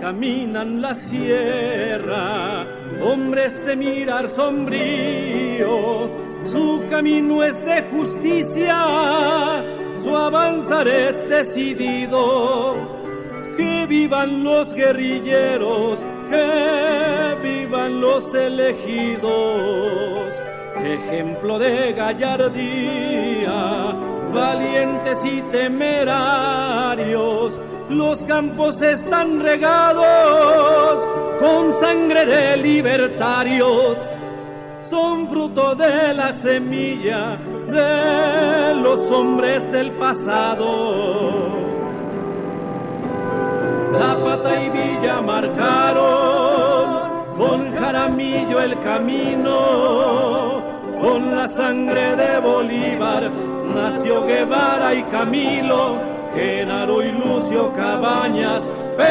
caminan la sierra, hombres de mirar sombrío, su camino es de justicia, su avanzar es decidido. Que vivan los guerrilleros, que vivan los elegidos, ejemplo de gallardía, valientes y temerarios. Los campos están regados con sangre de libertarios, son fruto de la semilla de los hombres del pasado. Zapata y Villa marcaron con Jaramillo el camino, con la sangre de Bolívar nació Guevara y Camilo, Genaro y Lucio Cabañas,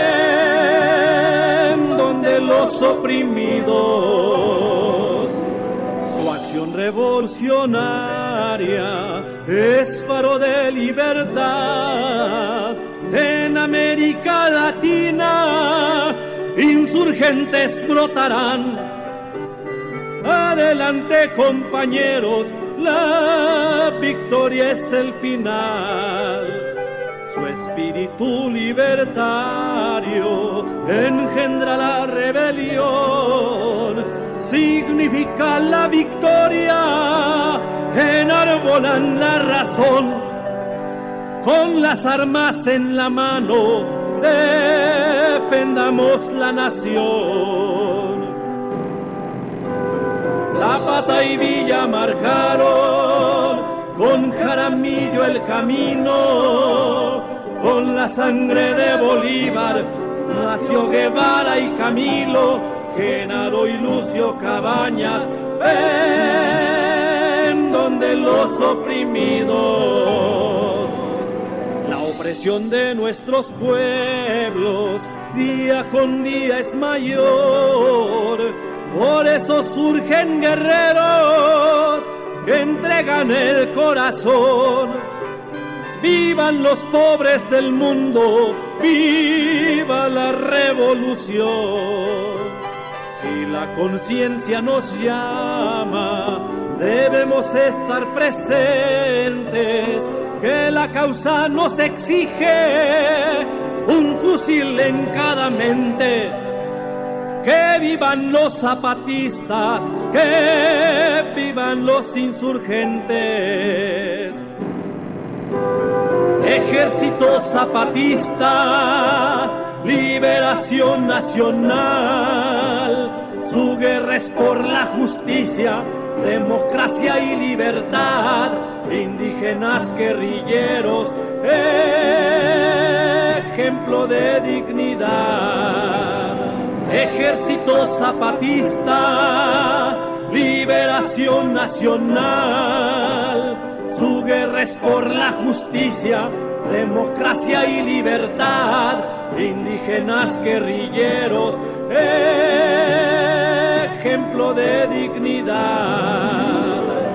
ven donde los oprimidos. Su acción revolucionaria es faro de libertad. En América Latina insurgentes brotarán. Adelante, compañeros, la victoria es el final. Su espíritu libertario engendra la rebelión, significa la victoria, enarbolan la razón. Con las armas en la mano, defendamos la nación. Zapata y Villa marcaron con Jaramillo el camino, con la sangre de Bolívar nació Guevara y Camilo, Genaro y Lucio Cabañas, ven donde los oprimidos. La opresión de nuestros pueblos día con día es mayor, por eso surgen guerreros que entregan el corazón. Vivan los pobres del mundo, viva la revolución. Si la conciencia nos llama, debemos estar presentes, que la causa nos exige un fusil en cada mente. Que vivan los zapatistas, que vivan los insurgentes. Ejército Zapatista, liberación nacional, su guerra es por la justicia, democracia y libertad. Indígenas guerrilleros, ejemplo de dignidad. Ejército Zapatista, liberación nacional, su guerra es por la justicia, democracia y libertad. Indígenas guerrilleros, ejemplo de dignidad.